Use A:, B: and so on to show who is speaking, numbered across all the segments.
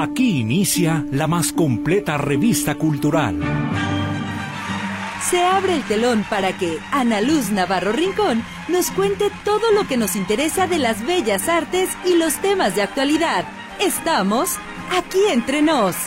A: Aquí inicia la más completa revista cultural.
B: Se abre el telón para que Ana Luz Navarro Rincón nos cuente todo lo que nos interesa de las bellas artes y los temas de actualidad. Estamos aquí entre nos.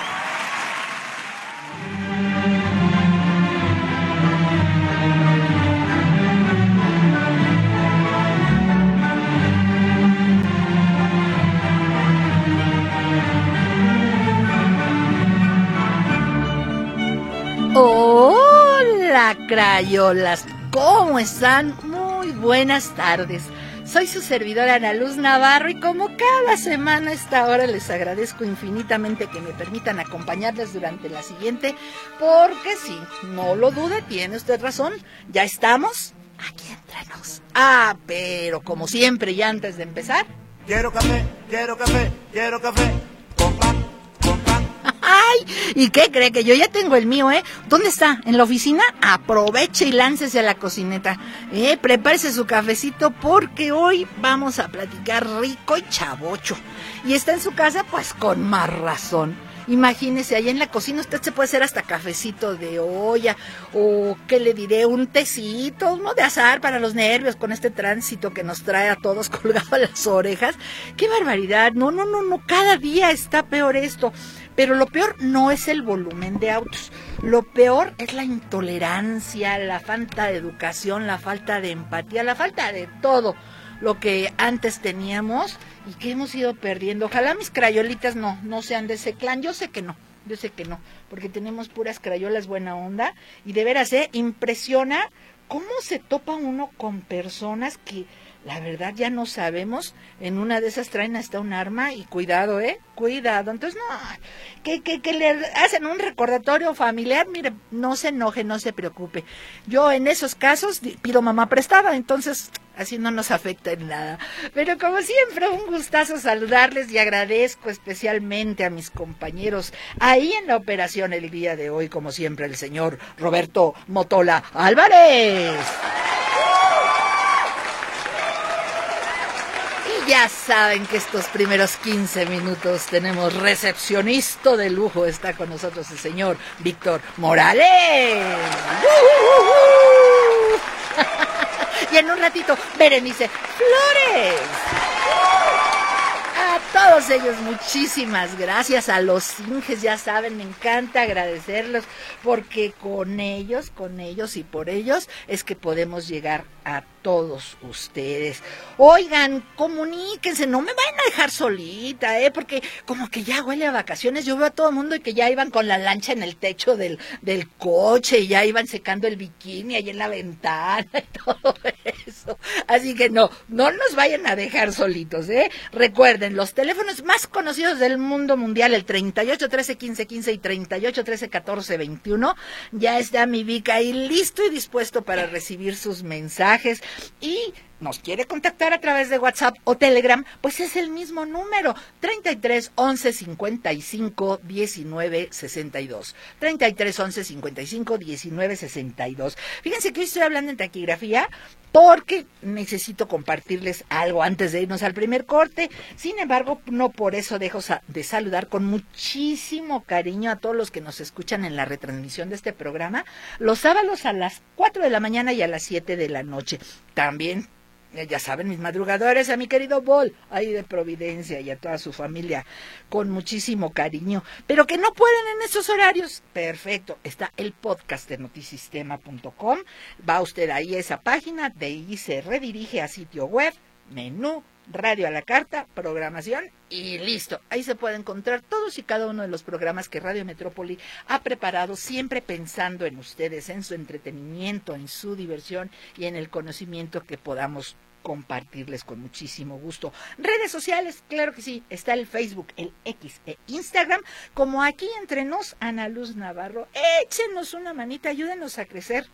C: Hola, crayolas, ¿cómo están? Muy buenas tardes. Soy su servidora Ana Luz Navarro y como cada semana a esta hora les agradezco infinitamente que me permitan acompañarles durante la siguiente, porque sí, no lo dude, tiene usted razón, ya estamos aquí entre nos. Pero como siempre y antes de empezar...
D: Quiero café, quiero café, quiero café, con pan, con pan.
C: ¡Ay! ¿Y qué cree? Que yo ya tengo el mío, ¿eh? ¿Dónde está? ¿En la oficina? Aproveche y láncese a la cocineta. Prepárese su cafecito porque hoy vamos a platicar rico y chavocho. Y está en su casa, pues con más razón. Imagínese, allá en la cocina usted se puede hacer hasta cafecito de olla, o qué le diré, un tecito, uno de azahar para los nervios con este tránsito que nos trae a todos colgados a las orejas. ¡Qué barbaridad! No, cada día está peor esto. Pero lo peor no es el volumen de autos, lo peor es la intolerancia, la falta de educación, la falta de empatía, la falta de todo lo que antes teníamos y que hemos ido perdiendo. Ojalá mis crayolitas no sean de ese clan, yo sé que no, porque tenemos puras crayolas buena onda y de veras, impresiona cómo se topa uno con personas que la verdad ya no sabemos, en una de esas traen hasta un arma y cuidado, cuidado. Entonces que le hacen un recordatorio familiar, mire, no se enoje, no se preocupe. Yo en esos casos pido mamá prestada, entonces así no nos afecta en nada. Pero como siempre, un gustazo saludarles y agradezco especialmente a mis compañeros ahí en la operación el día de hoy, como siempre, el señor Roberto Motola Álvarez. Ya saben que estos primeros 15 minutos tenemos recepcionista de lujo. Está con nosotros el señor Víctor Morales. Y en un ratito, Berenice Flores. A todos ellos, muchísimas gracias. A los Inges, ya saben, me encanta agradecerlos, porque con ellos y por ellos es que podemos llegar a todos ustedes. Oigan, comuníquense, no me vayan a dejar solita, porque como que ya huele a vacaciones. Yo veo a todo el mundo y que ya iban con la lancha en el techo del coche y ya iban secando el bikini ahí en la ventana y todo eso. Así que no nos vayan a dejar solitos, Recuerden, los teléfonos más conocidos del mundo mundial, el 38 13 15 15 y 38 13 14 21. Ya está mi Vic ahí listo y dispuesto para recibir sus mensajes. Y nos quiere contactar a través de WhatsApp o Telegram, pues es el mismo número, 33 11 55 19 62. 33 11 55 19 62. Fíjense que hoy estoy hablando en taquigrafía porque necesito compartirles algo antes de irnos al primer corte. Sin embargo, no por eso dejo de saludar con muchísimo cariño a todos los que nos escuchan en la retransmisión de este programa los sábados a las 4 de la mañana y a las 7 de la noche. También, ya saben, mis madrugadores, a mi querido Bol, ahí de Providencia, y a toda su familia, con muchísimo cariño, pero que no pueden en esos horarios. Perfecto, está el podcast de notisistema.com, va usted ahí a esa página, de ahí se redirige a sitio web, menú, radio a la carta, programación y listo. Ahí se puede encontrar todos y cada uno de los programas que Radio Metrópoli ha preparado, siempre pensando en ustedes, en su entretenimiento, en su diversión y en el conocimiento que podamos compartirles con muchísimo gusto. Redes sociales, claro que sí, está el Facebook, el X e Instagram, como Aquí Entre Nos, Ana Luz Navarro. Échenos una manita, ayúdenos a crecer.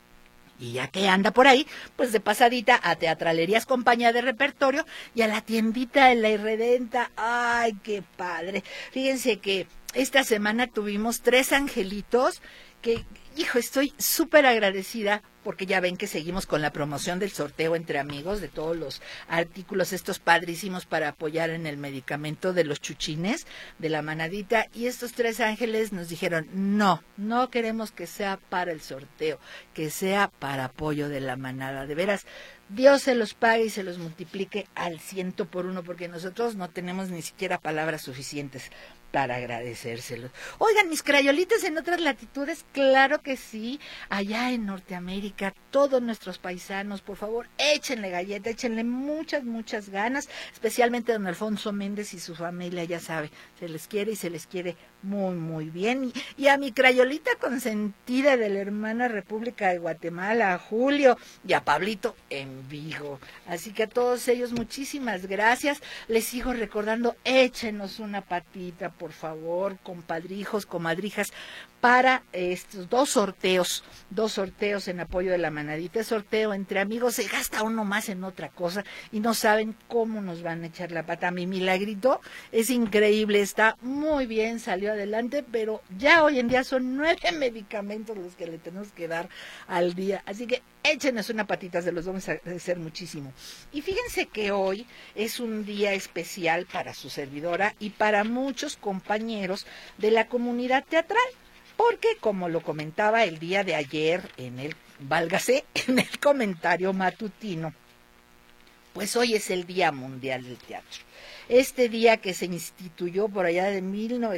C: Y ya que anda por ahí, pues de pasadita a Teatralerías Compañía de Repertorio y a la tiendita de La Irredenta. ¡Ay, qué padre! Fíjense que esta semana tuvimos 3 angelitos hijo, estoy súper agradecida porque ya ven que seguimos con la promoción del sorteo entre amigos de todos los artículos estos padrísimos para apoyar en el medicamento de los chuchines, de la manadita, y estos 3 ángeles nos dijeron, no queremos que sea para el sorteo, que sea para apoyo de la manada. De veras, Dios se los pague y se los multiplique al 100 por 1, porque nosotros no tenemos ni siquiera palabras suficientes para agradecérselos. Oigan, mis crayolitas en otras latitudes, claro que sí, allá en Norteamérica, todos nuestros paisanos, por favor, échenle galleta, échenle muchas ganas, especialmente don Alfonso Méndez y su familia, ya sabe, se les quiere y se les quiere muy bien. Y a mi crayolita consentida de la hermana República de Guatemala, a Julio, y a Pablito en Vigo. Así que a todos ellos, muchísimas gracias. Les sigo recordando, échenos una patita, por favor, compadrijos, comadrijas, para estos 2 sorteos en apoyo de la manadita. El sorteo entre amigos, se gasta uno más en otra cosa y no saben cómo nos van a echar la pata. Mi milagrito es increíble, está muy bien, salió adelante, pero ya hoy en día son 9 medicamentos los que le tenemos que dar al día. Así que échenos una patita, se los vamos a agradecer muchísimo. Y fíjense que hoy es un día especial para su servidora y para muchos compañeros de la comunidad teatral, porque como lo comentaba el día de ayer en el comentario matutino, pues hoy es el Día Mundial del Teatro. Este día que se instituyó por allá de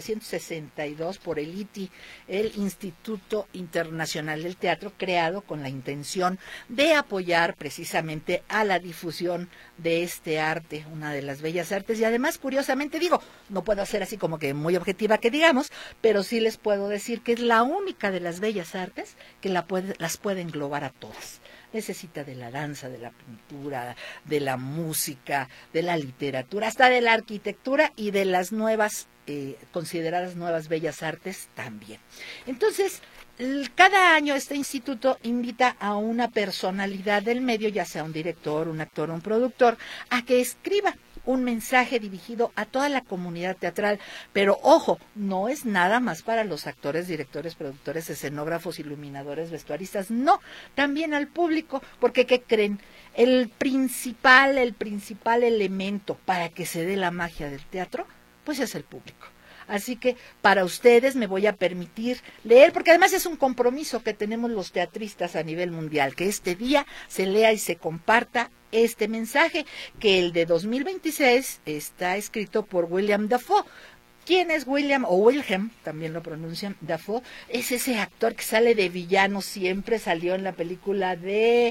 C: 1962 por el ITI, el Instituto Internacional del Teatro, creado con la intención de apoyar precisamente a la difusión de este arte, una de las bellas artes, y además, curiosamente, no puedo ser así como que muy objetiva que digamos, pero sí les puedo decir que es la única de las bellas artes que las puede englobar a todas. Necesita de la danza, de la pintura, de la música, de la literatura, hasta de la arquitectura y de las nuevas, consideradas nuevas bellas artes también. Entonces, cada año este instituto invita a una personalidad del medio, ya sea un director, un actor o un productor, a que escriba un mensaje dirigido a toda la comunidad teatral, pero ojo, no es nada más para los actores, directores, productores, escenógrafos, iluminadores, vestuaristas, no, también al público, porque ¿qué creen? El principal elemento para que se dé la magia del teatro, pues es el público. Así que para ustedes me voy a permitir leer, porque además es un compromiso que tenemos los teatristas a nivel mundial, que este día se lea y se comparta este mensaje, que el de 2026 está escrito por William Dafoe. ¿Quién es William o Wilhelm? También lo pronuncian Dafoe. Es ese actor que sale de villano siempre, salió en la película de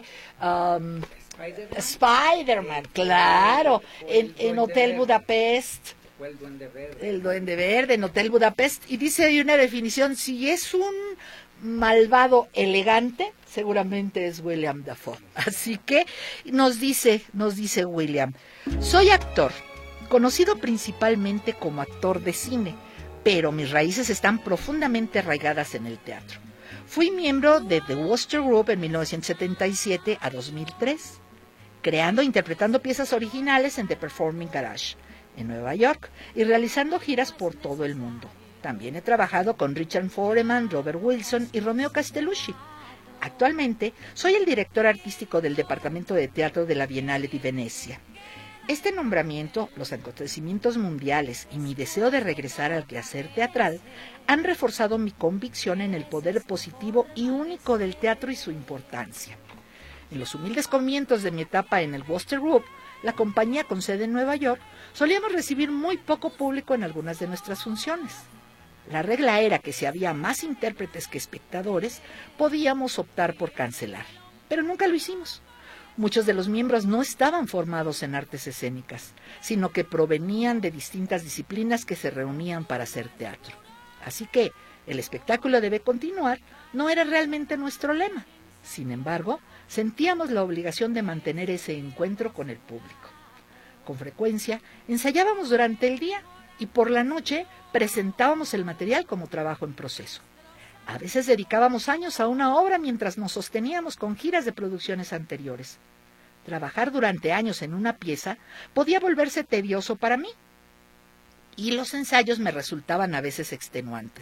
C: Spider-Man, claro, en Hotel Budapest. El Duende Verde en Hotel Budapest, y dice ahí una definición: si es un malvado elegante, seguramente es William Dafoe. Así que nos dice William: soy actor, conocido principalmente como actor de cine, pero mis raíces están profundamente arraigadas en el teatro. Fui miembro de The Wooster Group en 1977 a 2003, creando e interpretando piezas originales en The Performing Garage en Nueva York y realizando giras por todo el mundo. También he trabajado con Richard Foreman, Robert Wilson y Romeo Castellucci. Actualmente soy el director artístico del Departamento de Teatro de la Biennale di Venecia. Este nombramiento, los acontecimientos mundiales y mi deseo de regresar al quehacer teatral han reforzado mi convicción en el poder positivo y único del teatro y su importancia. En los humildes comienzos de mi etapa en el Wooster Group, la compañía con sede en Nueva York, solíamos recibir muy poco público en algunas de nuestras funciones. La regla era que si había más intérpretes que espectadores, podíamos optar por cancelar, pero nunca lo hicimos. Muchos de los miembros no estaban formados en artes escénicas, sino que provenían de distintas disciplinas que se reunían para hacer teatro. Así que el espectáculo debe continuar no era realmente nuestro lema. Sin embargo, sentíamos la obligación de mantener ese encuentro con el público. Con frecuencia, ensayábamos durante el día y por la noche presentábamos el material como trabajo en proceso. A veces dedicábamos años a una obra mientras nos sosteníamos con giras de producciones anteriores. Trabajar durante años en una pieza podía volverse tedioso para mí, y los ensayos me resultaban a veces extenuantes.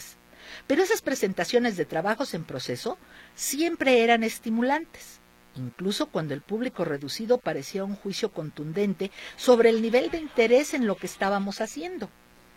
C: Pero esas presentaciones de trabajos en proceso siempre eran estimulantes, incluso cuando el público reducido parecía un juicio contundente sobre el nivel de interés en lo que estábamos haciendo.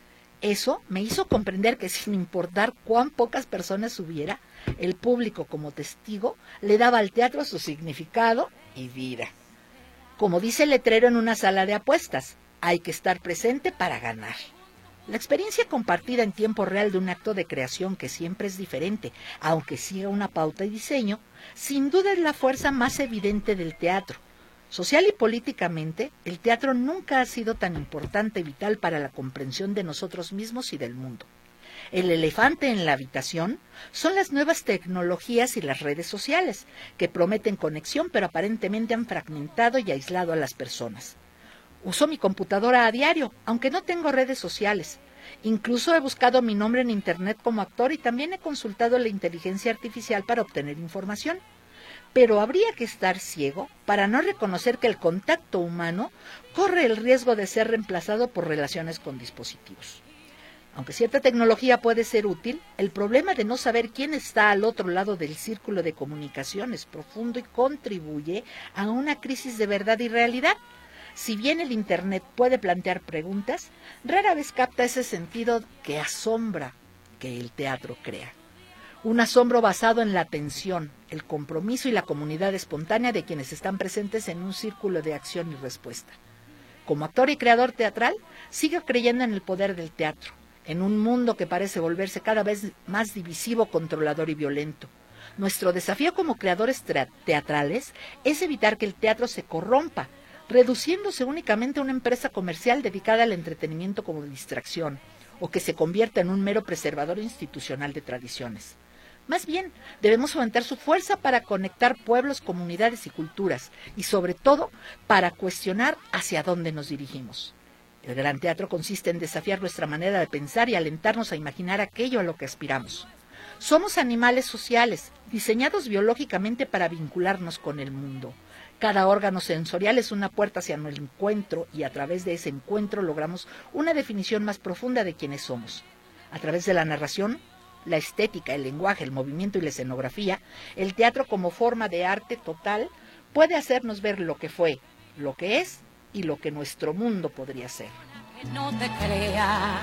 C: Eso me hizo comprender que sin importar cuán pocas personas hubiera, el público como testigo le daba al teatro su significado y vida. Como dice el letrero en una sala de apuestas, hay que estar presente para ganar. La experiencia compartida en tiempo real de un acto de creación que siempre es diferente, aunque siga una pauta y diseño, sin duda es la fuerza más evidente del teatro. Social y políticamente, el teatro nunca ha sido tan importante y vital para la comprensión de nosotros mismos y del mundo. El elefante en la habitación son las nuevas tecnologías y las redes sociales, que prometen conexión pero aparentemente han fragmentado y aislado a las personas. Uso mi computadora a diario, aunque no tengo redes sociales. Incluso he buscado mi nombre en internet como actor y también he consultado la inteligencia artificial para obtener información. Pero habría que estar ciego para no reconocer que el contacto humano corre el riesgo de ser reemplazado por relaciones con dispositivos. Aunque cierta tecnología puede ser útil, el problema de no saber quién está al otro lado del círculo de comunicación es profundo y contribuye a una crisis de verdad y realidad. Si bien el Internet puede plantear preguntas, rara vez capta ese sentido que asombra que el teatro crea. Un asombro basado en la atención, el compromiso y la comunidad espontánea de quienes están presentes en un círculo de acción y respuesta. Como actor y creador teatral, sigo creyendo en el poder del teatro, en un mundo que parece volverse cada vez más divisivo, controlador y violento. Nuestro desafío como creadores teatrales es evitar que el teatro se corrompa, reduciéndose únicamente a una empresa comercial dedicada al entretenimiento como distracción, o que se convierta en un mero preservador institucional de tradiciones. Más bien, debemos aumentar su fuerza para conectar pueblos, comunidades y culturas, y sobre todo, para cuestionar hacia dónde nos dirigimos. El gran teatro consiste en desafiar nuestra manera de pensar y alentarnos a imaginar aquello a lo que aspiramos. Somos animales sociales, diseñados biológicamente para vincularnos con el mundo. Cada órgano sensorial es una puerta hacia el encuentro y a través de ese encuentro logramos una definición más profunda de quiénes somos. A través de la narración, la estética, el lenguaje, el movimiento y la escenografía, el teatro como forma de arte total puede hacernos ver lo que fue, lo que es y lo que nuestro mundo podría ser.
E: No te creas,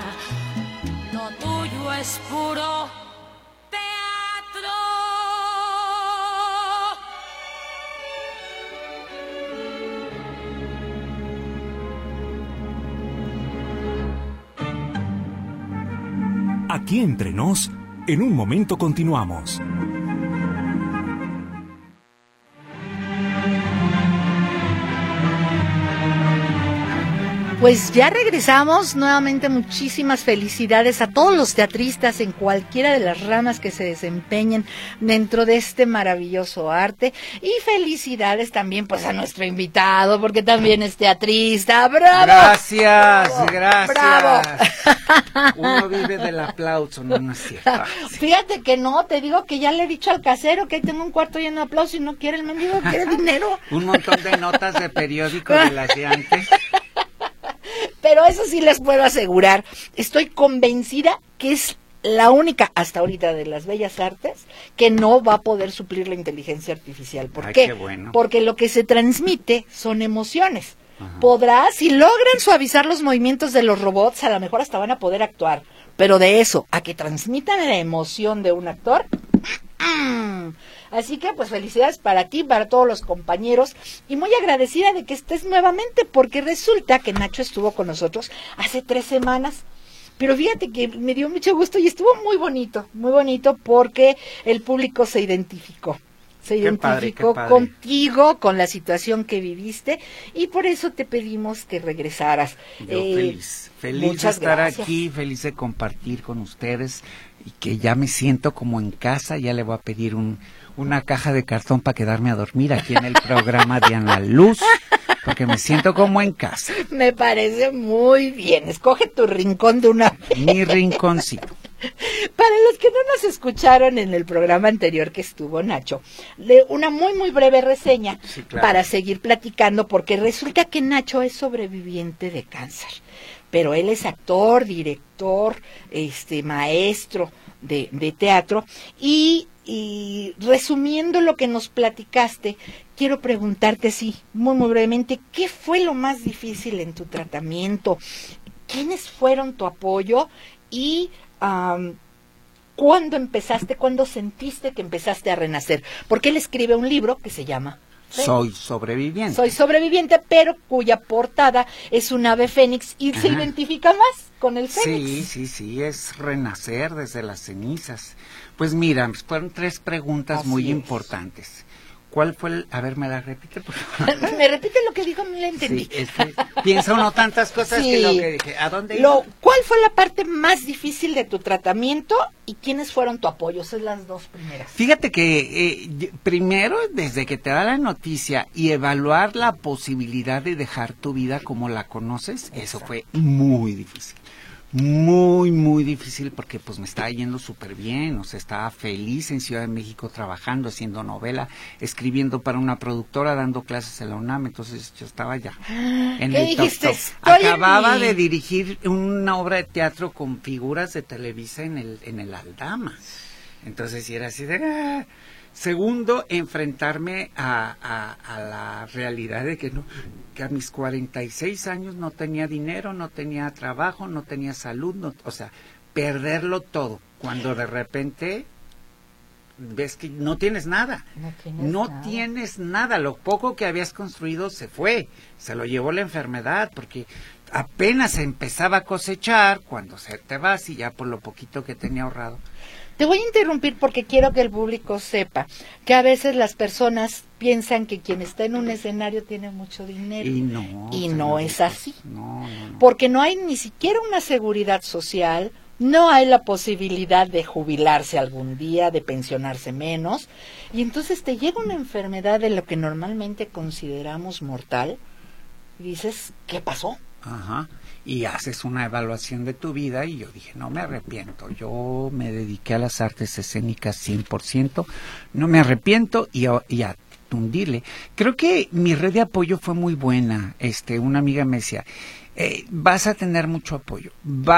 E: lo tuyo es puro teatro.
A: Aquí entre nos, en un momento continuamos.
C: Pues ya regresamos, nuevamente muchísimas felicidades a todos los teatristas en cualquiera de las ramas que se desempeñen dentro de este maravilloso arte y felicidades también pues a nuestro invitado porque también es teatrista. ¡Bravo!
F: Gracias, gracias.
C: ¡Bravo!
F: Uno vive del aplauso, no es cierto.
C: Fíjate que no, te digo que ya le he dicho al casero que ahí tengo un cuarto lleno de aplausos y no quiere el mendigo, quiere dinero.
F: Un montón de notas de periódico de las de antes.
C: Pero eso sí les puedo asegurar, estoy convencida que es la única hasta ahorita de las bellas artes que no va a poder suplir la inteligencia artificial. ¿Por qué?
F: Qué bueno.
C: Porque lo que se transmite son emociones.
F: Ajá.
C: Podrá, si logran suavizar los movimientos de los robots, a lo mejor hasta van a poder actuar. Pero de eso, a que transmitan la emoción de un actor... Así que pues felicidades para ti, para todos los compañeros y muy agradecida de que estés nuevamente porque resulta que Nacho estuvo con nosotros hace 3 semanas, pero fíjate que me dio mucho gusto y estuvo muy bonito porque el público se identificó. Se identificó
F: qué padre.
C: Contigo, con la situación que viviste y por eso te pedimos que regresaras.
F: Yo feliz de estar aquí, feliz de compartir con ustedes y que ya me siento como en casa. Ya le voy a pedir una caja de cartón para quedarme a dormir aquí en el programa de Ana Luz, porque me siento como en casa.
C: Me parece muy bien. Escoge tu rincón de una vez.
F: Mi rinconcito.
C: Para los que no nos escucharon en el programa anterior que estuvo Nacho, una muy breve reseña, sí, claro, para seguir platicando, porque resulta que Nacho es sobreviviente de cáncer. pero él es actor, director, maestro de teatro. Y resumiendo lo que nos platicaste, quiero preguntarte así, muy, muy brevemente, ¿qué fue lo más difícil en tu tratamiento? ¿Quiénes fueron tu apoyo? Y ¿cuándo sentiste que empezaste a renacer? Porque él escribe un libro que se llama
F: Soy sobreviviente.
C: Soy sobreviviente, pero cuya portada es un ave fénix y se identifica más con el fénix.
F: Sí, es renacer desde las cenizas. Pues mira, fueron 3 preguntas
C: Así
F: muy
C: es.
F: importantes. ¿Cuál fue a ver, me la repite, por favor?
C: ¿Me repite lo que dijo? No le entendí.
F: Sí, piensa uno tantas cosas que lo que dije. ¿A dónde iba?
C: ¿Cuál fue la parte más difícil de tu tratamiento y quiénes fueron tu apoyo? Esas son las 2 primeras.
F: Fíjate que primero, desde que te da la noticia y evaluar la posibilidad de dejar tu vida como la conoces, eso fue muy difícil. Muy, muy difícil porque pues me estaba yendo súper bien, o sea, estaba feliz en Ciudad de México trabajando, haciendo novela, escribiendo para una productora, dando clases en la UNAM, entonces yo estaba ya en
C: ¿Qué
F: el
C: dijiste?
F: top. Acababa de dirigir una obra de teatro con figuras de Televisa en el Aldama, entonces sí era así de... Segundo, enfrentarme a la realidad de que a mis 46 años no tenía dinero, no tenía trabajo, no tenía salud, o sea, perderlo todo, cuando de repente ves que no tienes nada. Tienes nada, lo poco que habías construido se fue, se lo llevó la enfermedad, porque apenas empezaba a cosechar cuando se te vas y ya por lo poquito que tenía ahorrado.
C: Te voy a interrumpir porque quiero que el público sepa que a veces las personas piensan que quien está en un escenario tiene mucho dinero. Y no es así.
F: No.
C: Porque no hay ni siquiera una seguridad social, no hay la posibilidad de jubilarse algún día, de pensionarse menos. Y entonces te llega una enfermedad de lo que normalmente consideramos mortal y dices, ¿qué pasó?
F: Ajá. Y haces una evaluación de tu vida y yo dije, no me arrepiento, yo me dediqué a las artes escénicas 100%, no me arrepiento y a tundirle. Creo que mi red de apoyo fue muy buena. Una amiga me decía, vas a tener mucho apoyo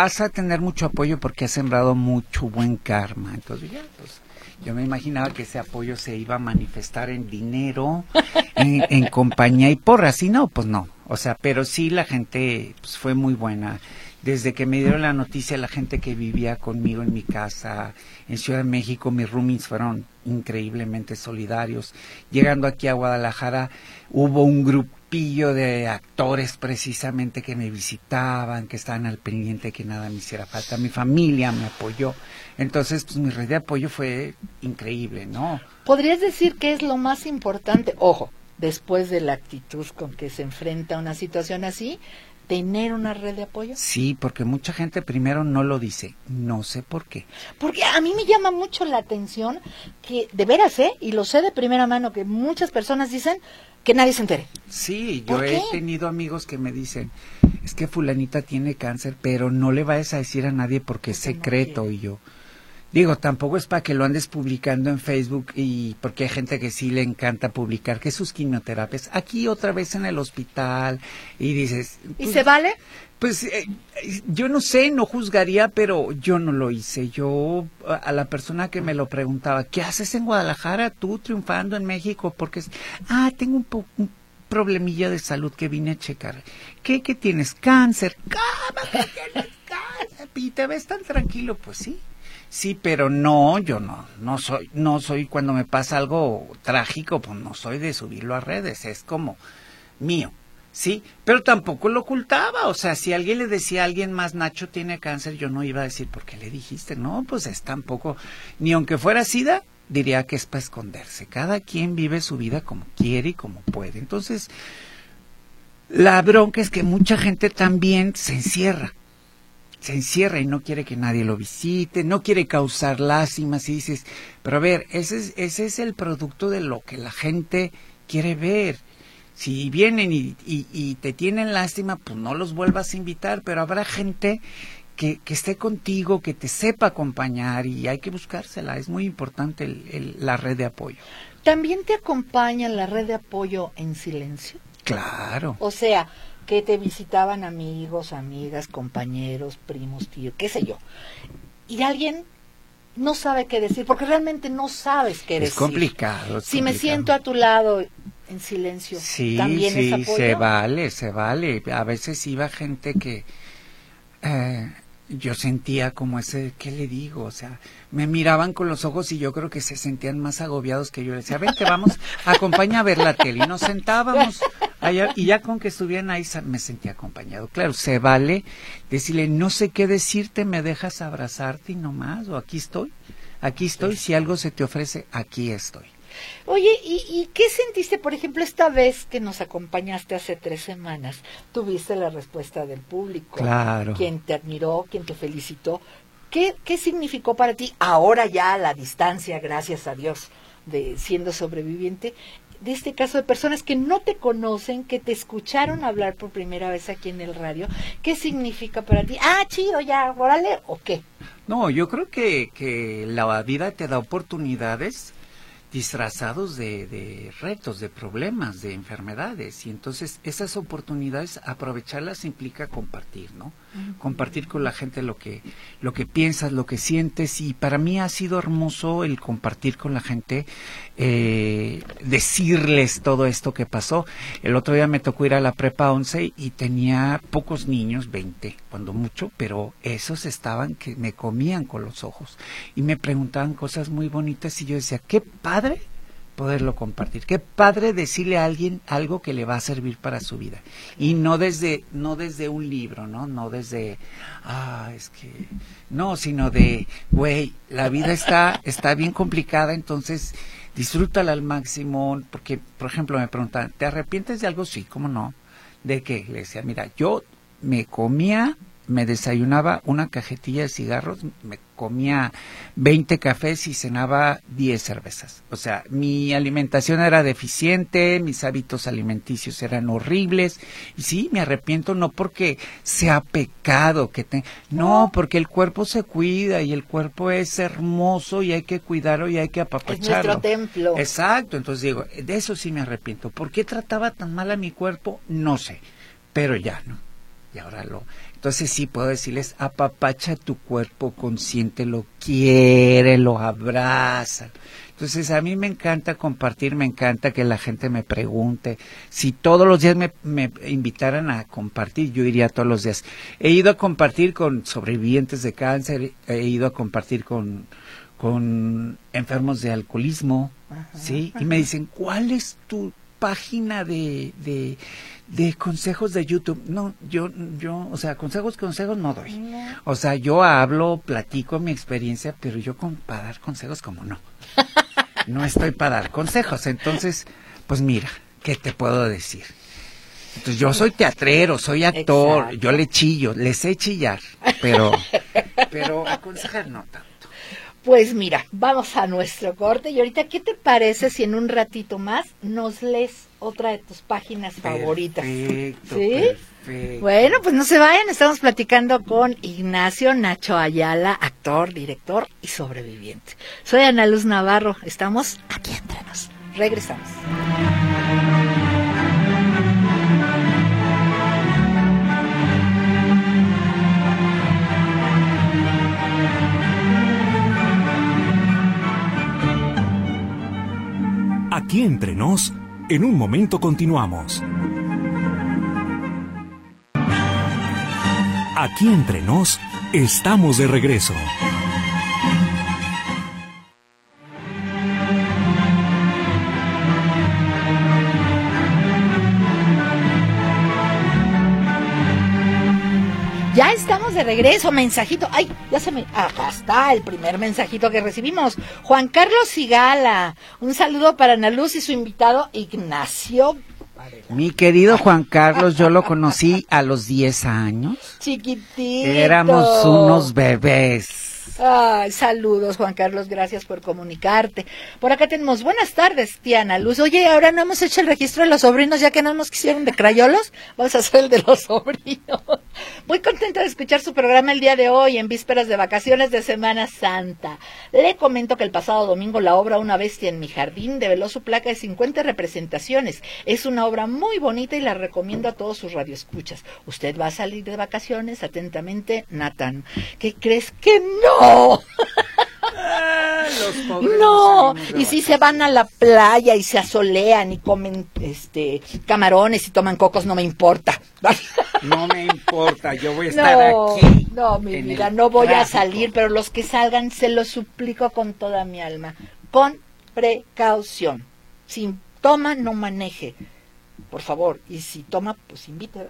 F: porque has sembrado mucho buen karma. Entonces ya, pues, yo me imaginaba que ese apoyo se iba a manifestar en dinero, en compañía y porras, y no, pues no. O sea, pero sí la gente pues, fue muy buena. Desde que me dieron la noticia, la gente que vivía conmigo en mi casa, en Ciudad de México, mis roomies fueron increíblemente solidarios. Llegando aquí a Guadalajara, hubo un grupillo de actores precisamente que me visitaban, que estaban al pendiente que nada me hiciera falta. Mi familia me apoyó. Entonces, pues mi red de apoyo fue increíble, ¿no?
C: ¿Podrías decir que es lo más importante? Ojo, después de la actitud con que se enfrenta a una situación así, tener una red de apoyo.
F: Sí, porque mucha gente primero no lo dice, no sé por qué.
C: Porque a mí me llama mucho la atención que, de veras, y lo sé de primera mano, que muchas personas dicen que nadie se entere.
F: Sí, yo he tenido amigos que me dicen, es que fulanita tiene cáncer, pero no le vayas a decir a nadie porque es secreto, y yo... Digo, tampoco es para que lo andes publicando en Facebook y porque hay gente que sí le encanta publicar que sus quimioterapias aquí otra vez en el hospital y dices...
C: Pues, ¿y se vale?
F: Pues yo no sé, no juzgaría, pero yo no lo hice. Yo a la persona que me lo preguntaba, ¿qué haces en Guadalajara tú triunfando en México? Porque tengo un problemilla de salud que vine a checar. ¿Qué tienes? ¿Cáncer? ¿Cómo que tienes cáncer? ¿Y te ves tan tranquilo? Pues sí. Sí, pero no, yo no soy cuando me pasa algo trágico, pues no soy de subirlo a redes, es como mío, sí, pero tampoco lo ocultaba, o sea, si alguien le decía a alguien más, Nacho tiene cáncer, yo no iba a decir, ¿por qué le dijiste? No, pues es tampoco, ni aunque fuera SIDA, diría que es para esconderse, cada quien vive su vida como quiere y como puede, entonces, la bronca es que mucha gente también se encierra y no quiere que nadie lo visite, no quiere causar lástimas y dices, pero a ver, ese es el producto de lo que la gente quiere ver. Si vienen y te tienen lástima, pues no los vuelvas a invitar, pero habrá gente que esté contigo, que te sepa acompañar y hay que buscársela, es muy importante la red de apoyo.
C: ¿También te acompaña la red de apoyo en silencio?
F: Claro.
C: O sea... que te visitaban amigos, amigas, compañeros, primos, tíos, qué sé yo, y alguien no sabe qué decir, porque realmente no sabes qué decir.
F: Es complicado.
C: Si me siento a tu lado en silencio,
F: sí,
C: ¿también
F: sí,
C: es apoyo?
F: se vale. A veces iba gente que yo sentía como ese, ¿qué le digo? O sea, me miraban con los ojos y yo creo que se sentían más agobiados que yo. Les decía, vente, vamos, acompaña a ver la tele. Y nos sentábamos allá, y ya con que estuvieran ahí me sentía acompañado. Claro, se vale decirle, no sé qué decirte, me dejas abrazarte y no más, o aquí estoy, si algo se te ofrece, aquí estoy.
C: Oye, ¿y qué sentiste, por ejemplo, esta vez que nos acompañaste hace 3 semanas? Tuviste la respuesta del público.
F: Claro.
C: Quien te admiró, quien te felicitó. ¿Qué significó para ti, ahora ya a la distancia, gracias a Dios, de siendo sobreviviente, de este caso de personas que no te conocen, que te escucharon hablar por primera vez aquí en el radio? ¿Qué significa para ti? Chido, ya, órale, ¿o qué?
F: No, yo creo que la vida te da oportunidades disfrazados de retos, de problemas, de enfermedades, y entonces esas oportunidades, aprovecharlas implica compartir, ¿no? Uh-huh. Compartir con la gente lo que piensas, lo que sientes, y para mí ha sido hermoso el compartir con la gente, decirles todo esto que pasó. El otro día me tocó ir a la prepa 11 y tenía pocos niños, 20, cuando mucho, pero esos estaban que me comían con los ojos y me preguntaban cosas muy bonitas, y yo decía, qué padre poderlo compartir, qué padre decirle a alguien algo que le va a servir para su vida, y no desde un libro, no desde sino de, güey, la vida está bien complicada, entonces disfrútala al máximo. Porque, por ejemplo, me preguntaban, ¿te arrepientes de algo? Sí, ¿cómo no? ¿De qué? Le decía, mira, yo me desayunaba una cajetilla de cigarros, me comía 20 cafés y cenaba 10 cervezas. O sea, mi alimentación era deficiente, mis hábitos alimenticios eran horribles. Y sí, me arrepiento, no porque sea pecado, no, porque el cuerpo se cuida y el cuerpo es hermoso y hay que cuidarlo y hay que apapacharlo.
C: Es nuestro templo.
F: Exacto, entonces digo, de eso sí me arrepiento. ¿Por qué trataba tan mal a mi cuerpo? No sé, pero ya, ¿no? Y ahora entonces sí puedo decirles, apapacha tu cuerpo, consiéntelo, quiérelo, abraza. Entonces a mí me encanta compartir, me encanta que la gente me pregunte. Si todos los días me invitaran a compartir, yo iría todos los días. He ido a compartir con sobrevivientes de cáncer, he ido a compartir con enfermos de alcoholismo, ajá, ¿sí? Ajá. Y me dicen, ¿cuál es tu página de consejos de YouTube? No, yo, o sea, consejos no doy. O sea, yo hablo, platico mi experiencia, pero yo para dar consejos como no estoy para dar consejos. Entonces, pues mira, ¿qué te puedo decir? Entonces, yo soy teatrero, soy actor, exacto, yo le sé chillar, pero aconsejar no tanto.
C: Pues mira, vamos a nuestro corte, y ahorita, ¿qué te parece si en un ratito más nos lees otra de tus páginas favoritas?
F: Perfecto,
C: ¿sí?
F: Perfecto.
C: Bueno, pues no se vayan, estamos platicando con Ignacio Nacho Ayala, actor, director y sobreviviente. Soy Ana Luz Navarro, estamos aquí entre nos. Regresamos.
A: Aquí entre nos, en un momento continuamos. Aquí entre nos, estamos de regreso.
C: Ya estamos de regreso, mensajito. Ay, acá está el primer mensajito que recibimos. Juan Carlos Sigala, un saludo para Ana Luz y su invitado Ignacio.
F: Mi querido Juan Carlos, yo lo conocí a los 10 años.
C: Chiquitito.
F: Éramos unos bebés.
C: Ay, saludos, Juan Carlos, gracias por comunicarte. Por acá tenemos, buenas tardes, tía Ana Luz. Oye, ahora no hemos hecho el registro de los sobrinos, ya que no nos quisieron de crayolos, vamos a hacer el de los sobrinos. Muy contenta de escuchar su programa el día de hoy, en vísperas de vacaciones de Semana Santa. Le comento que el pasado domingo la obra Una bestia en mi jardín develó su placa de 50 representaciones. Es una obra muy bonita y la recomiendo a todos sus radioescuchas. ¿Usted va a salir de vacaciones? Atentamente, Nathan. ¿Qué crees que no?
F: Los pobres
C: no, y si se van a la playa y se asolean y comen camarones y toman cocos, no me importa.
F: No me importa, yo voy a estar aquí.
C: No, mi vida, no voy a salir, pero los que salgan se los suplico con toda mi alma, con precaución. Si toma, no maneje, por favor, y si toma, pues invite.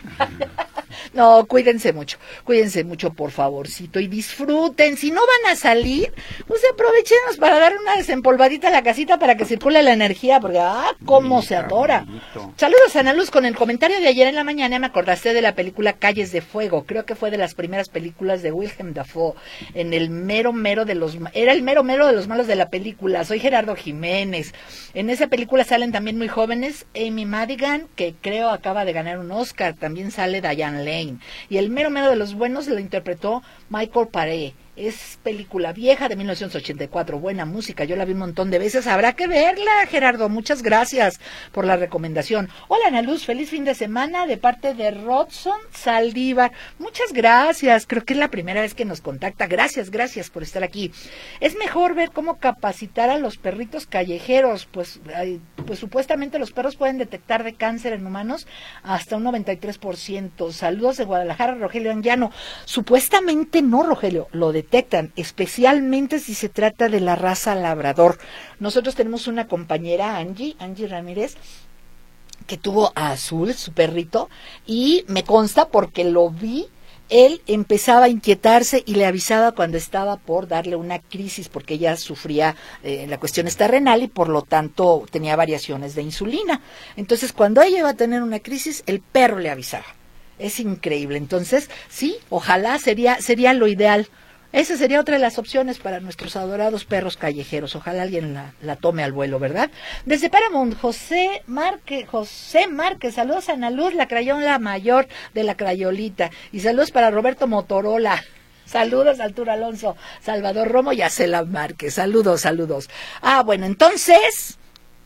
C: No, cuídense mucho, por favorcito, y disfruten. Si no van a salir, pues aprovechenos para dar una desempolvadita a la casita para que circule la energía, porque cómo se adora. Saludos, Ana Luz, con el comentario de ayer en la mañana me acordaste de la película Calles de Fuego. Creo que fue de las primeras películas de Willem Dafoe, en el era el mero mero de los malos de la película. Soy Gerardo Jiménez. En esa película salen también muy jóvenes Amy Madigan, que creo acaba de ganar un Oscar, también sale Diane Lane. Y el mero mero de los buenos lo interpretó Michael Paré. Es película vieja de 1984, buena música, yo la vi un montón de veces, habrá que verla, Gerardo, muchas gracias por la recomendación. Hola, Ana Luz, feliz fin de semana de parte de Rodson Saldívar, muchas gracias, creo que es la primera vez que nos contacta, gracias por estar aquí. Es mejor ver cómo capacitar a los perritos callejeros, pues supuestamente los perros pueden detectar de cáncer en humanos hasta un 93%. Saludos de Guadalajara, Rogelio Anguiano. Supuestamente no, Rogelio, lo detectan, especialmente si se trata de la raza labrador. Nosotros tenemos una compañera, Angie Ramírez, que tuvo a Azul, su perrito, y me consta porque lo vi, él empezaba a inquietarse y le avisaba cuando estaba por darle una crisis, porque ella sufría la cuestión renal y por lo tanto tenía variaciones de insulina. Entonces, cuando ella iba a tener una crisis, el perro le avisaba. Es increíble. Entonces, sí, ojalá sería lo ideal. Esa sería otra de las opciones para nuestros adorados perros callejeros. Ojalá alguien la tome al vuelo, ¿verdad? Desde Paramount, José Márquez, saludos a Ana Luz, la crayola mayor de la crayolita. Y saludos para Roberto Motorola. Saludos a Arturo Alonso, Salvador Romo y a Cela Márquez. Saludos. Bueno, entonces...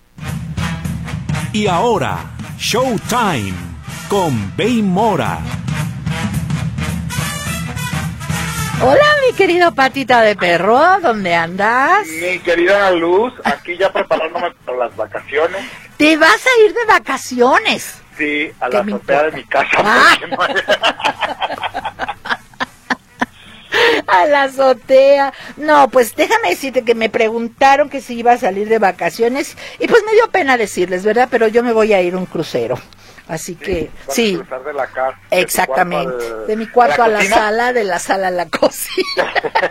A: Y ahora, Showtime con Bey Mora.
C: Hola, mi querido patita de perro, ¿dónde andas?
G: Mi querida Ana Luz, aquí ya preparándome para las vacaciones.
C: ¿Te vas a ir de vacaciones?
G: Sí, a la azotea de mi casa.
C: A la azotea. No, pues déjame decirte que me preguntaron que si iba a salir de vacaciones y pues me dio pena decirles, ¿verdad? Pero yo me voy a ir a un crucero. Así que, sí,
G: de la casa,
C: exactamente, de mi cuarto a la sala, de la sala a la cocina.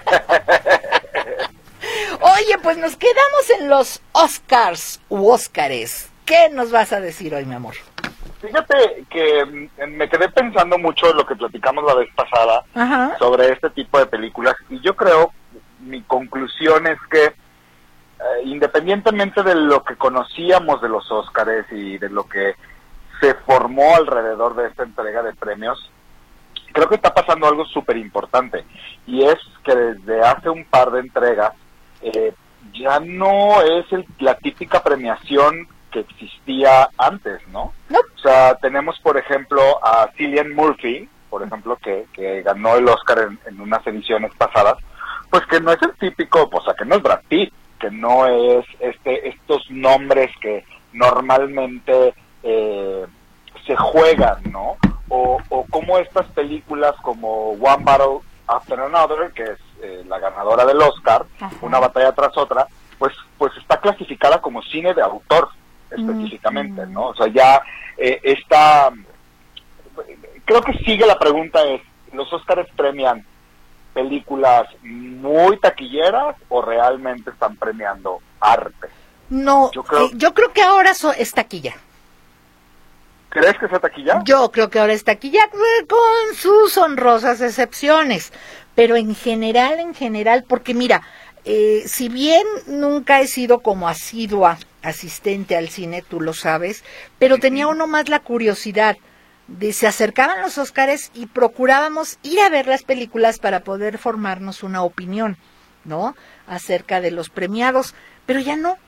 C: Oye, pues nos quedamos en los Oscars u Óscares. ¿Qué nos vas a decir hoy, mi amor?
G: Fíjate que me quedé pensando mucho en lo que platicamos la vez pasada. Ajá. Sobre este tipo de películas, y yo creo, mi conclusión es que independientemente de lo que conocíamos de los Óscares y de lo que se formó alrededor de esta entrega de premios, creo que está pasando algo súper importante, y es que desde hace un par de entregas ya no es la típica premiación que existía antes, ¿no? No. O sea, tenemos por ejemplo a Cillian Murphy, por ejemplo, que ganó el Oscar en unas ediciones pasadas, pues que no es el típico, o sea, que no es Brad Pitt, que no es estos nombres que normalmente se juegan, ¿no? O como estas películas como One Battle After Another, que es la ganadora del Oscar, ajá, una batalla tras otra, pues está clasificada como cine de autor, específicamente, ¿no? O sea, ya está... Creo que sigue la pregunta es, ¿los Oscars premian películas muy taquilleras o realmente están premiando arte?
C: No, yo creo que ahora es taquilla.
G: ¿Crees que sea taquilla?
C: Yo creo que ahora es taquilla con sus honrosas excepciones, pero en general, porque mira, si bien nunca he sido como asidua asistente al cine, tú lo sabes, pero tenía uno más la curiosidad de se acercaban los Óscares y procurábamos ir a ver las películas para poder formarnos una opinión, ¿no? Acerca de los premiados, pero ya no.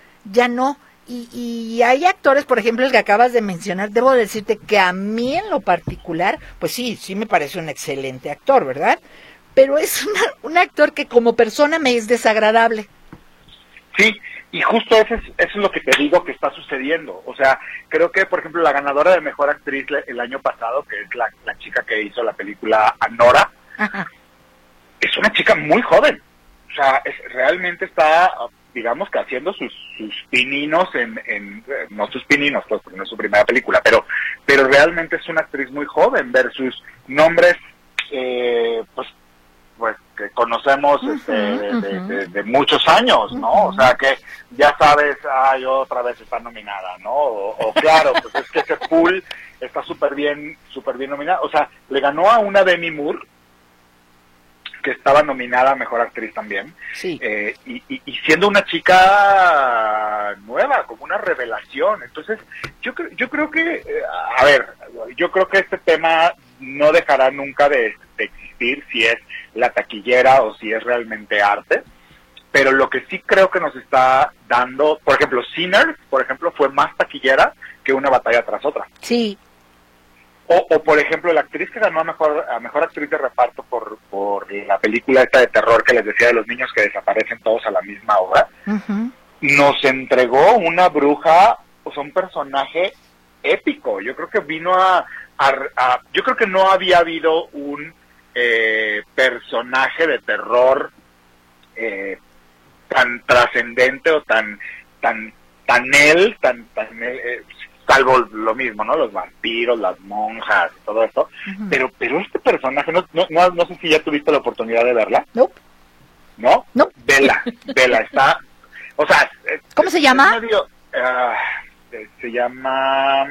C: Y hay actores, por ejemplo, el que acabas de mencionar, debo decirte que a mí en lo particular, pues sí me parece un excelente actor, ¿verdad? Pero es un actor que como persona me es desagradable.
G: Sí, y justo eso es lo que te digo que está sucediendo. O sea, creo que, por ejemplo, la ganadora de Mejor Actriz el año pasado, que es la chica que hizo la película Anora, ajá, es una chica muy joven. O sea, realmente está, digamos que haciendo sus pininos no sus pininos, pues, porque no es su primera película, pero realmente es una actriz muy joven versus nombres, pues que conocemos de muchos años, ¿no? O sea, que ya sabes, otra vez está nominada, ¿no? O claro, pues es que ese pool está súper bien nominado. O sea, le ganó a una Demi Moore, que estaba nominada a Mejor Actriz también, sí. Y siendo una chica nueva, como una revelación. Entonces, yo creo que, yo creo que este tema no dejará nunca de existir, si es la taquillera o si es realmente arte, pero lo que sí creo que nos está dando, por ejemplo, Sinners, fue más taquillera que Una batalla tras otra.
C: Sí.
G: O por ejemplo, la actriz que ganó a mejor actriz de reparto por la película esta de terror que les decía de los niños que desaparecen todos a la misma hora, nos entregó una bruja, o sea, un personaje épico. Yo creo que yo creo que no había habido un personaje de terror tan trascendente o tan salvo lo mismo, ¿no? Los vampiros, las monjas, todo esto. Pero este personaje, no sé si ya tuviste la oportunidad de verla.
C: No.
G: ¿No?
C: No.
G: Vela, está, o sea...
C: ¿Cómo se llama?
G: Se llama...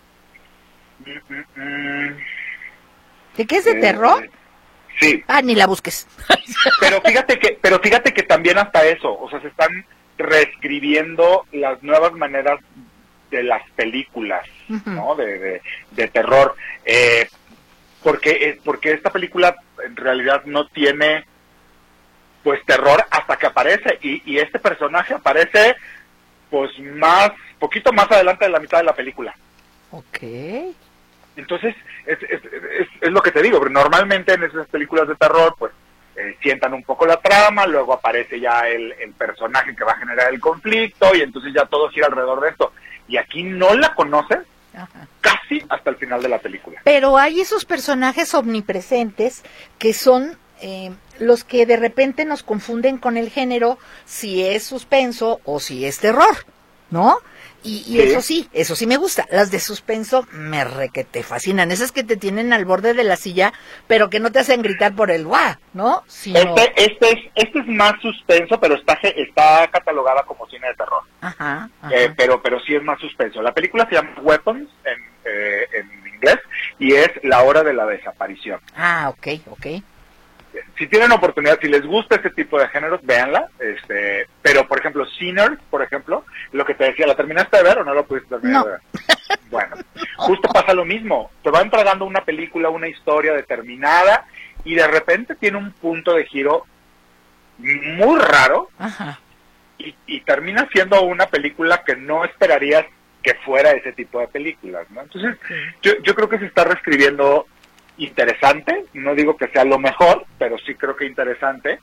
C: ¿De qué es de terror?
G: Sí.
C: Ni la busques.
G: Pero fíjate que también hasta eso, o sea, se están reescribiendo las nuevas maneras de las películas, ¿no? De terror, porque esta película en realidad no tiene pues terror hasta que aparece y este personaje aparece pues poquito más adelante de la mitad de la película.
C: Okay.
G: Entonces es lo que te digo, normalmente en esas películas de terror pues sientan un poco la trama, luego aparece ya el personaje que va a generar el conflicto y entonces ya todo gira alrededor de esto. Y aquí no la conoces casi hasta el final de la película.
C: Pero hay esos personajes omnipresentes que son los que de repente nos confunden con el género, si es suspenso o si es terror, ¿no? Y sí. eso sí me gusta. Las de suspenso me requete fascinan. Esas que te tienen al borde de la silla, pero que no te hacen gritar por el guau, ¿no? Sino...
G: Este es más suspenso, pero está catalogada como cine de terror. Ajá. Pero sí es más suspenso. La película se llama Weapons en inglés y es La hora de la desaparición.
C: Ok.
G: Si tienen oportunidad, si les gusta este tipo de géneros, véanla. Pero, por ejemplo, Sinners, lo que te decía, ¿la terminaste de ver o no la pudiste terminar de ver? Bueno, justo pasa lo mismo. Te va entregando una película, una historia determinada, y de repente tiene un punto de giro muy raro, y termina siendo una película que no esperarías que fuera ese tipo de películas, ¿no? Entonces, yo creo que se está reescribiendo interesante, no digo que sea lo mejor, pero sí creo que interesante,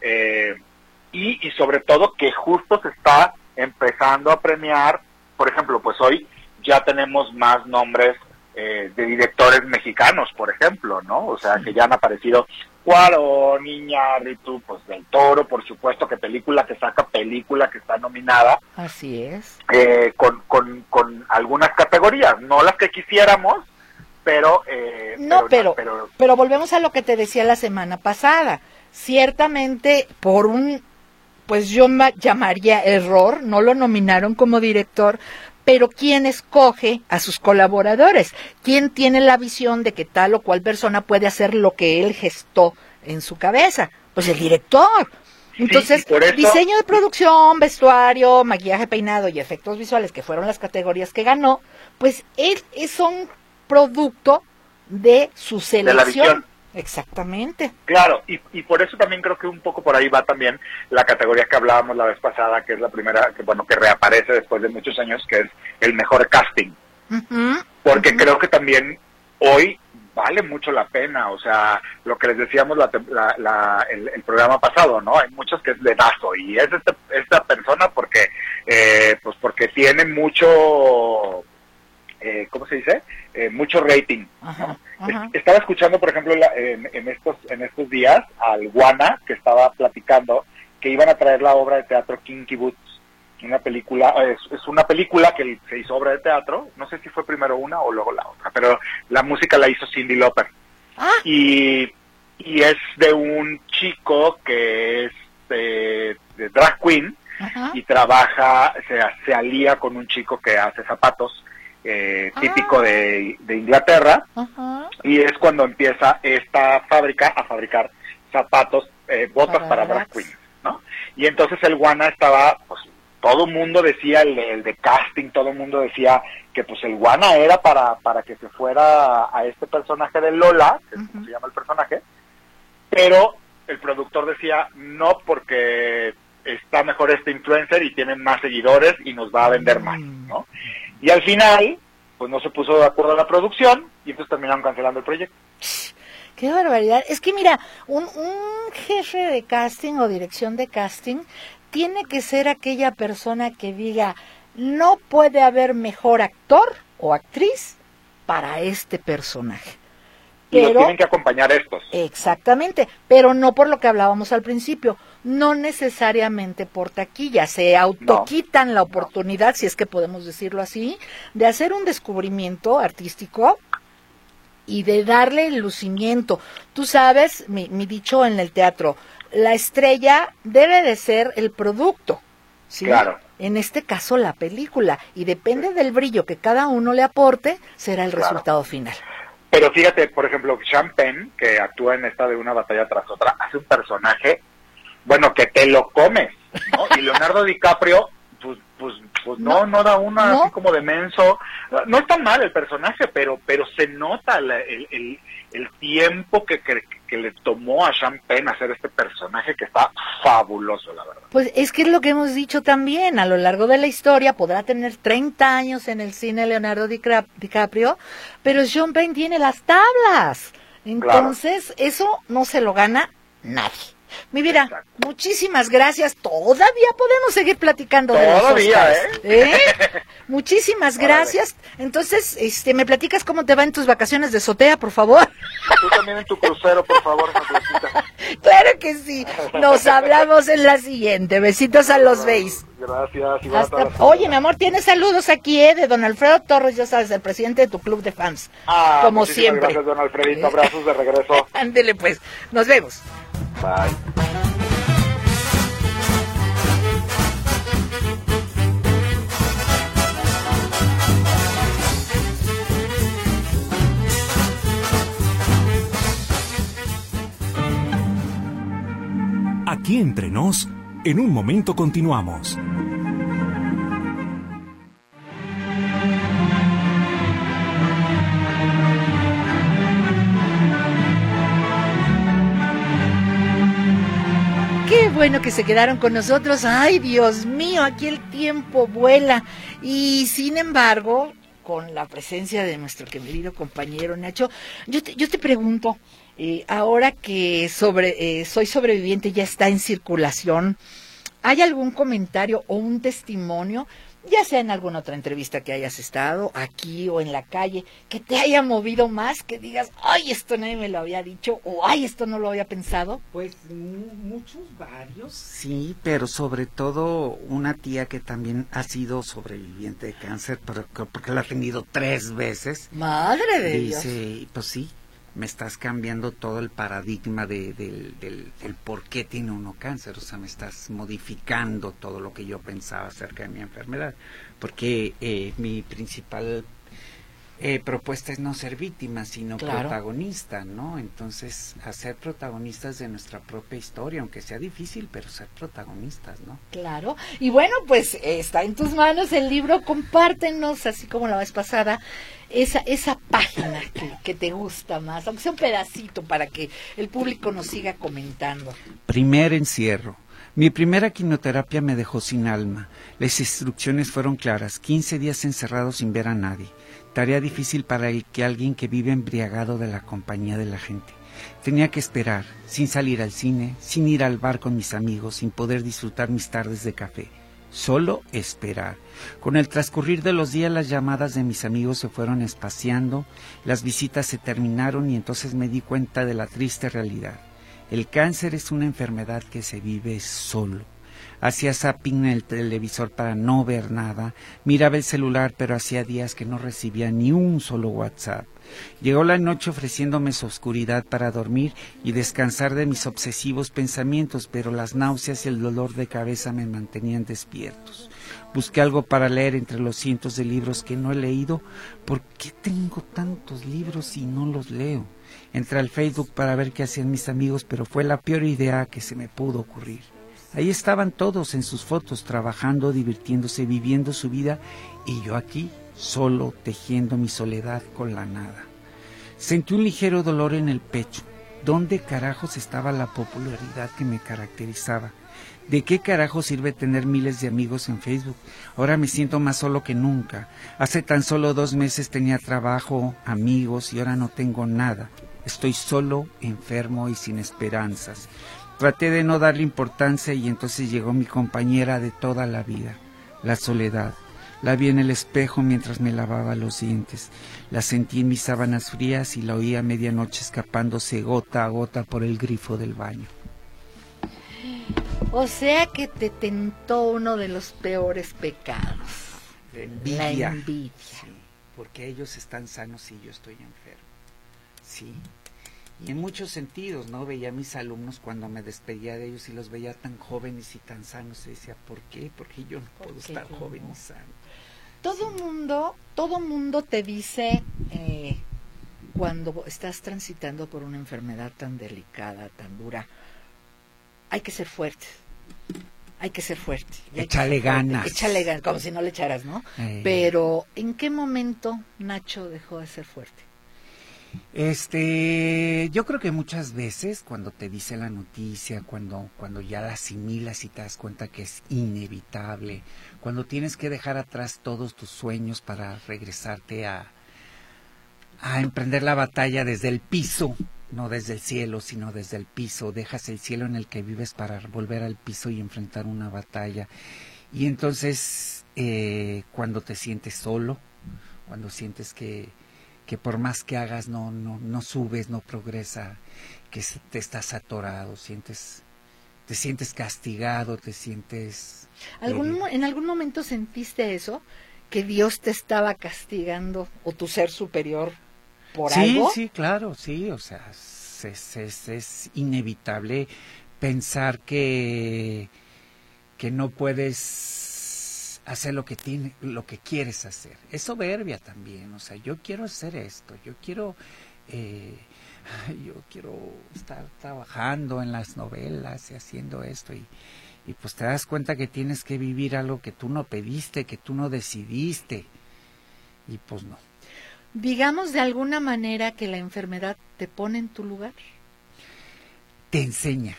G: y sobre todo que justo se está empezando a premiar. Por ejemplo, pues hoy ya tenemos más nombres de directores mexicanos, por ejemplo, ¿no? O sea, que ya han aparecido Cuarón, Iñárritu, pues Del Toro, por supuesto, que película que saca película que está nominada.
C: Así es.
G: Con algunas categorías, no las que quisiéramos, pero
C: volvemos a lo que te decía la semana pasada. Ciertamente, pues yo llamaría error, no lo nominaron como director, Pero ¿quién escoge a sus colaboradores? ¿Quién tiene la visión de que tal o cual persona puede hacer lo que él gestó en su cabeza? Pues el director. Entonces,
G: sí, por eso,
C: diseño de producción, vestuario, maquillaje, peinado y efectos visuales, que fueron las categorías que ganó, pues él es un producto de su selección.
G: De la visión.
C: Exactamente.
G: Claro, y por eso también creo que un poco por ahí va también la categoría que hablábamos la vez pasada, que es la primera, que reaparece después de muchos años, que es el mejor casting. Porque creo que también hoy vale mucho la pena, o sea, lo que les decíamos el programa pasado, ¿no? Hay muchos que es dedazo, y es esta persona porque tiene mucho, ¿cómo se dice? Mucho rating, ¿no? Estaba escuchando, por ejemplo, en estos días al Guana, que estaba platicando que iban a traer la obra de teatro Kinky Boots, una película, es una película que se hizo obra de teatro, no sé si fue primero una o luego la otra, pero la música la hizo Cyndi Lauper. Y es de un chico que es de drag queen, y trabaja, se alía con un chico que hace zapatos, típico de Inglaterra, y es cuando empieza esta fábrica a fabricar zapatos, botas para drag queens, ¿no? Y entonces el Guana estaba, pues, todo el mundo decía, el de casting, todo el mundo decía que pues el Guana era para que se fuera a este personaje de Lola, que es como se llama el personaje, pero el productor decía no, porque está mejor este influencer y tiene más seguidores y nos va a vender más, ¿no? Y al final, pues no se puso de acuerdo a la producción y entonces terminaron cancelando el proyecto.
C: ¡Qué barbaridad! Es que mira, un jefe de casting o dirección de casting tiene que ser aquella persona que diga, no puede haber mejor actor o actriz para este personaje.
G: Pero, y lo tienen que acompañar estos.
C: Exactamente, pero no por lo que hablábamos al principio, no necesariamente por taquilla, se autoquitan la oportunidad, si es que podemos decirlo así, de hacer un descubrimiento artístico y de darle el lucimiento. Tú sabes, mi dicho en el teatro, la estrella debe de ser el producto, ¿sí?
G: Claro.
C: En este caso la película, y depende del brillo que cada uno le aporte, será el resultado final.
G: Pero fíjate, por ejemplo, Sean Penn, que actúa en esta de Una batalla tras otra, hace un personaje, bueno, que te lo comes, ¿no? Y Leonardo DiCaprio, pues no da una así como de menso. No es tan mal el personaje, pero se nota el tiempo que le tomó a Sean Penn hacer este personaje, que está fabuloso, la verdad.
C: Pues es que es lo que hemos dicho también, a lo largo de la historia podrá tener 30 años en el cine Leonardo DiCaprio, pero Sean Penn tiene las tablas. Entonces, eso no se lo gana nadie. Mi vida, exacto, muchísimas gracias. Todavía podemos seguir platicando de los Oscars, Muchísimas gracias. Entonces, me platicas cómo te va en tus vacaciones de azotea, por favor.
G: Tú también en tu crucero, por favor, me platicas.
C: Claro que sí. Nos hablamos en la siguiente. Besitos a los Beis.
G: Gracias.
C: Oye, mi amor, tienes saludos aquí, de don Alfredo Torres, ya sabes, el presidente de tu club de fans. Como siempre.
G: Gracias, don Alfredito. Abrazos de regreso.
C: Ándele, pues. Nos vemos.
G: Bye.
A: Aquí entre nos, en un momento continuamos.
C: Qué bueno que se quedaron con nosotros. Ay, Dios mío, aquí el tiempo vuela. Y sin embargo, con la presencia de nuestro querido compañero Nacho, yo te pregunto, ahora que Soy Sobreviviente ya está en circulación, ¿hay algún comentario o un testimonio, ya sea en alguna otra entrevista que hayas estado, aquí o en la calle, que te haya movido más, que digas, ay, esto nadie me lo había dicho, o ay, esto no lo había pensado?
F: Pues varios, sí, pero sobre todo una tía que también ha sido sobreviviente de cáncer, porque la ha tenido 3 veces.
C: ¡Madre de Dios!
F: Dice, pues sí, me estás cambiando todo el paradigma del por qué tiene uno cáncer, o sea, me estás modificando todo lo que yo pensaba acerca de mi enfermedad, porque mi principal propuesta es no ser víctima, sino protagonista, ¿no? Entonces, hacer protagonistas de nuestra propia historia, aunque sea difícil, pero ser protagonistas, ¿no?
C: Claro, y bueno, pues está en tus manos el libro, compártenos, así como la vez pasada, esa página que te gusta más, aunque sea un pedacito, para que el público nos siga comentando.
F: Primer encierro. Mi primera quimioterapia me dejó sin alma. Las instrucciones fueron claras, 15 días encerrado sin ver a nadie. Tarea difícil para alguien que vive embriagado de la compañía de la gente. Tenía que esperar, sin salir al cine, sin ir al bar con mis amigos, sin poder disfrutar mis tardes de café. Solo esperar. Con el transcurrir de los días las llamadas de mis amigos se fueron espaciando, las visitas se terminaron y entonces me di cuenta de la triste realidad. El cáncer es una enfermedad que se vive solo. Hacía zapping en el televisor para no ver nada, miraba el celular pero hacía días que no recibía ni un solo WhatsApp. Llegó la noche ofreciéndome su oscuridad para dormir y descansar de mis obsesivos pensamientos, pero las náuseas y el dolor de cabeza me mantenían despiertos. Busqué algo para leer entre los cientos de libros que no he leído. ¿Por qué tengo tantos libros y no los leo? Entré al Facebook para ver qué hacían mis amigos, pero fue la peor idea que se me pudo ocurrir. Ahí estaban todos en sus fotos, trabajando, divirtiéndose, viviendo su vida, y yo aquí, solo, tejiendo mi soledad con la nada. Sentí un ligero dolor en el pecho. ¿Dónde carajos estaba la popularidad que me caracterizaba? ¿De qué carajo sirve tener miles de amigos en Facebook? Ahora me siento más solo que nunca. Hace tan solo 2 meses tenía trabajo, amigos, y ahora no tengo nada. Estoy solo, enfermo y sin esperanzas. Traté de no darle importancia y entonces llegó mi compañera de toda la vida, la soledad. La vi en el espejo mientras me lavaba los dientes. La sentí en mis sábanas frías y la oí a medianoche escapándose gota a gota por el grifo del baño.
C: O sea que te tentó uno de los peores pecados.
F: La
C: envidia.
F: Sí, porque ellos están sanos y yo estoy enfermo. Sí. Y en muchos sentidos, ¿no? Veía a mis alumnos cuando me despedía de ellos y los veía tan jóvenes y tan sanos. Y decía, ¿por qué? Porque yo no puedo estar joven y sano.
C: Todo mundo te dice, cuando estás transitando por una enfermedad tan delicada, tan dura, hay que ser fuerte. Hay que ser fuerte.
F: Échale ganas.
C: Échale ganas, como si no le echaras, ¿no? Pero, ¿en qué momento Nacho dejó de ser fuerte?
F: Yo creo que muchas veces cuando te dice la noticia, cuando ya la asimilas y te das cuenta que es inevitable, cuando tienes que dejar atrás todos tus sueños para regresarte a emprender la batalla desde el piso, no desde el cielo, sino desde el piso, dejas el cielo en el que vives para volver al piso y enfrentar una batalla. Y entonces, cuando te sientes solo, cuando sientes que por más que hagas no subes, no progresa, que te estás atorado, te sientes castigado, te sientes...
C: ¿En algún momento sentiste eso? ¿Que Dios te estaba castigando o tu ser superior por algo?
F: Sí, claro, sí, o sea, es inevitable pensar que no puedes hacer lo que quieres hacer. Es soberbia también, o sea, yo quiero hacer esto, yo quiero estar trabajando en las novelas y haciendo esto y pues te das cuenta que tienes que vivir algo que tú no pediste, que tú no decidiste y pues no.
C: Digamos de alguna manera que la enfermedad te pone en tu lugar.
F: Te enseña,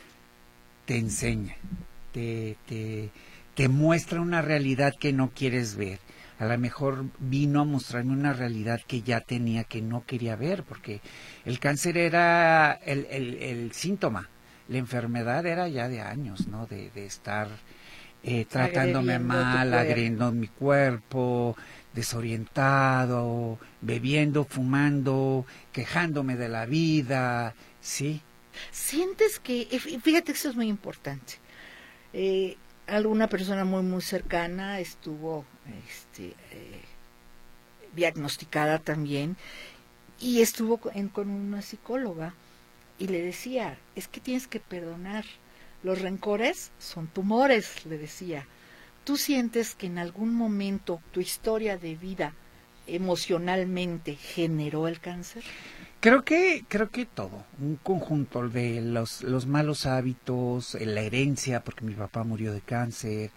F: te muestra una realidad que no quieres ver. A lo mejor vino a mostrarme una realidad que ya tenía, que no quería ver, porque el cáncer era el síntoma, la enfermedad era ya de años, ¿no? De estar tratándome mal, agrediendo mi cuerpo, desorientado, bebiendo, fumando, quejándome de la vida, ¿sí?
C: Sientes que, fíjate que eso es muy importante, alguna persona muy muy cercana estuvo diagnosticada también Y estuvo con una psicóloga y le decía, es que tienes que perdonar, los rencores son tumores, le decía. ¿Tú sientes que en algún momento tu historia de vida emocionalmente generó el cáncer?
F: Creo que todo, un conjunto de los malos hábitos, la herencia, porque mi papá murió de cáncer,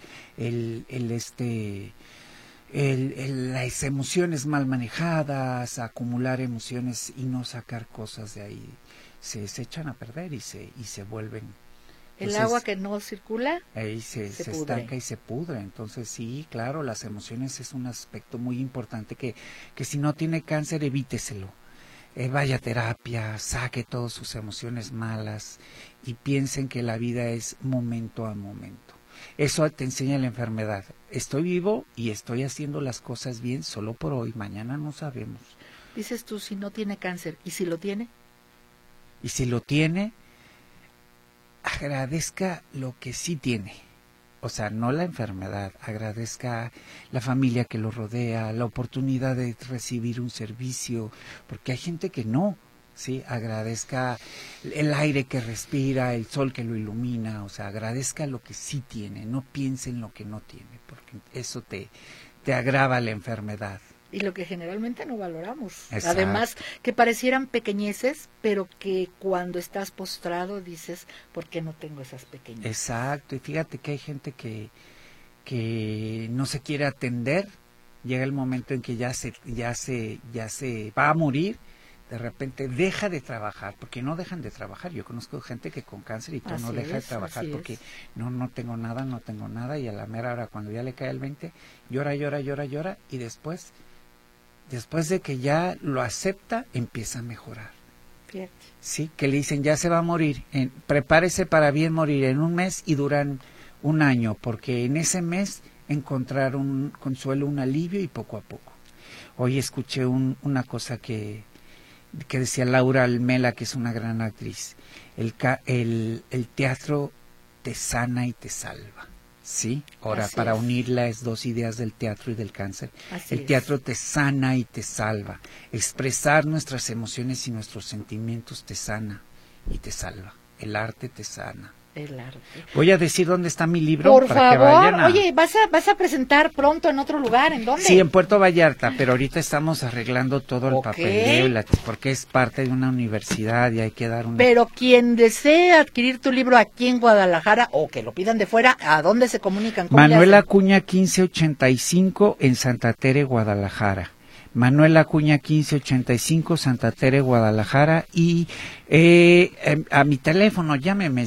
F: las emociones mal manejadas, acumular emociones y no sacar cosas de ahí, se echan a perder y se vuelven.
C: El agua que no circula
F: ahí se estanca y se pudre. Entonces sí, claro, las emociones es un aspecto muy importante que si no tiene cáncer, evíteselo. Vaya a terapia, saque todas sus emociones malas y piensen que la vida es momento a momento. Eso te enseña la enfermedad. Estoy vivo y estoy haciendo las cosas bien solo por hoy, mañana no sabemos.
C: Dices tú, si no tiene cáncer, ¿y si lo tiene?
F: Y si lo tiene, agradezca lo que sí tiene. O sea, no la enfermedad, agradezca la familia que lo rodea, la oportunidad de recibir un servicio, porque hay gente que no, ¿sí? Agradezca el aire que respira, el sol que lo ilumina, o sea, agradezca lo que sí tiene, no piense en lo que no tiene, porque eso te agrava la enfermedad.
C: Y lo que generalmente no valoramos.
F: Exacto.
C: Además, que parecieran pequeñeces, pero que cuando estás postrado dices, ¿por qué no tengo esas pequeñeces?
F: Exacto, y fíjate que hay gente que no se quiere atender, llega el momento en que ya se va a morir, de repente deja de trabajar, porque no dejan de trabajar. Yo conozco gente que con cáncer y todo no deja de trabajar porque no tengo nada, y a la mera hora cuando ya le cae el 20, llora, y después de que ya lo acepta, empieza a mejorar.
C: Fíjate.
F: Sí, que le dicen ya se va a morir, prepárese para bien morir en un mes y duran un año, porque en ese mes encontrar un consuelo, un alivio y poco a poco. Hoy escuché una cosa que decía Laura Almela, que es una gran actriz, el teatro te sana y te salva. Sí, ahora
C: Así
F: para
C: es.
F: unir las dos ideas del teatro y del cáncer,
C: Así
F: el teatro te sana y te salva. Expresar nuestras emociones y nuestros sentimientos te sana y te salva. El arte te sana.
C: El arte.
F: Voy a decir dónde está mi libro
C: Por
F: para
C: favor,
F: que vayan
C: oye, ¿vas a presentar pronto en otro lugar? ¿En dónde?
F: Sí, en Puerto Vallarta, pero ahorita estamos arreglando todo el
C: Ok.
F: papeleo, porque es parte de una universidad y hay que dar una...
C: Pero quien desee adquirir tu libro aquí en Guadalajara o que lo pidan de fuera, ¿a dónde se comunican? ¿Cómo le
F: Manuel
C: hacen?
F: Acuña 1585 en Santa Tere, Guadalajara. Manuel Acuña 1585, Santa Tere, Guadalajara. Y a mi teléfono, llámeme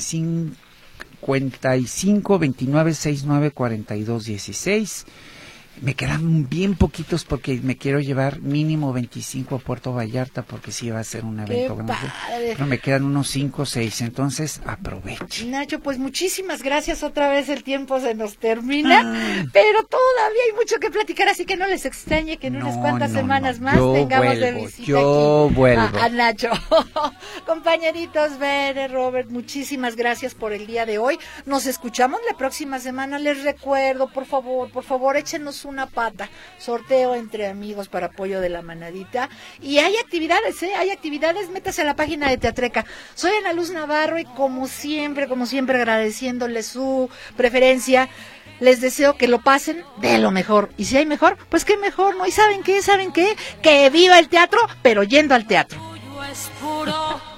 F: 55 29 69 42 16. Me quedan bien poquitos porque me quiero llevar mínimo 25 a Puerto Vallarta porque sí va a ser un evento grande.
C: Padre.
F: Pero me quedan unos 5 o 6, entonces aproveche.
C: Nacho, pues muchísimas gracias. Otra vez el tiempo se nos termina, pero todavía hay mucho que platicar, así que no les extrañe que en unas cuantas semanas más tengamos de visita
F: yo
C: aquí
F: vuelvo.
C: a Nacho. Compañeritos, Bere, Robert, muchísimas gracias por el día de hoy. Nos escuchamos la próxima semana. Les recuerdo, por favor, échenos una pata. Sorteo entre amigos para apoyo de la manadita. Y hay actividades, métase a la página de Teatreca. Soy Ana Luz Navarro y como siempre, agradeciéndoles su preferencia, les deseo que lo pasen de lo mejor. Y si hay mejor, pues qué mejor, ¿no? ¿Y saben qué? Que viva el teatro, pero yendo al teatro.
E: Tuyo es puro